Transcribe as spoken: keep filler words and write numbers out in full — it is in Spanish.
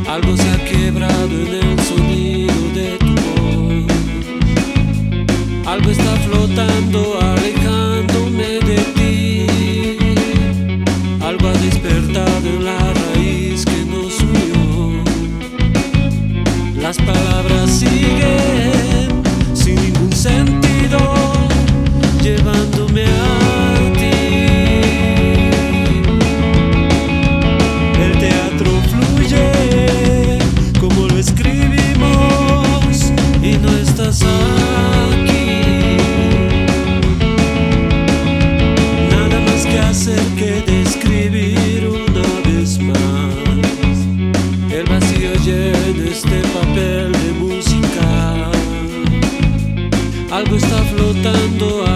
Algo se ha quebrado en el sonido de tu voz. Algo está flotando, alejándome de ti. Algo ha despertado en la raíz que nos unió. Las palabras siguen sin ningún sentido, llevándome a ti. El teatro fluye como lo escribimos y no estás aquí. Nada más que hacer que describir una vez más. El vacío llena este papel de música. Algo está flotando